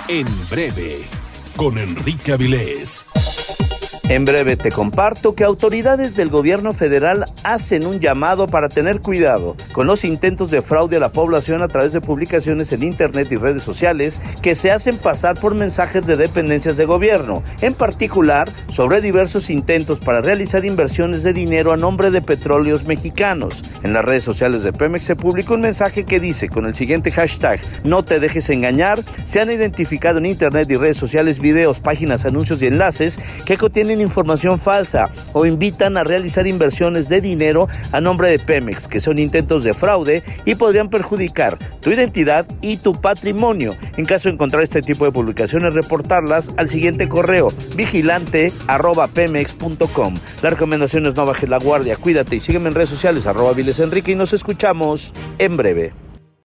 En breve, con Enrique Avilés. En breve te comparto que autoridades del gobierno federal hacen un llamado para tener cuidado con los intentos de fraude a la población a través de publicaciones en internet y redes sociales que se hacen pasar por mensajes de dependencias de gobierno, en particular sobre diversos intentos para realizar inversiones de dinero a nombre de petróleos mexicanos. En las redes sociales de Pemex se publicó un mensaje que dice con el siguiente hashtag: no te dejes engañar. Se han identificado en internet y redes sociales videos, páginas, anuncios y enlaces que contienen información falsa o invitan a realizar inversiones de dinero a nombre de Pemex, que son intentos de fraude y podrían perjudicar tu identidad y tu patrimonio. En caso de encontrar este tipo de publicaciones, reportarlas al siguiente correo: vigilante@pemex.com. La recomendación es no bajes la guardia, cuídate y sígueme en redes sociales @vilesenrique y nos escuchamos en breve.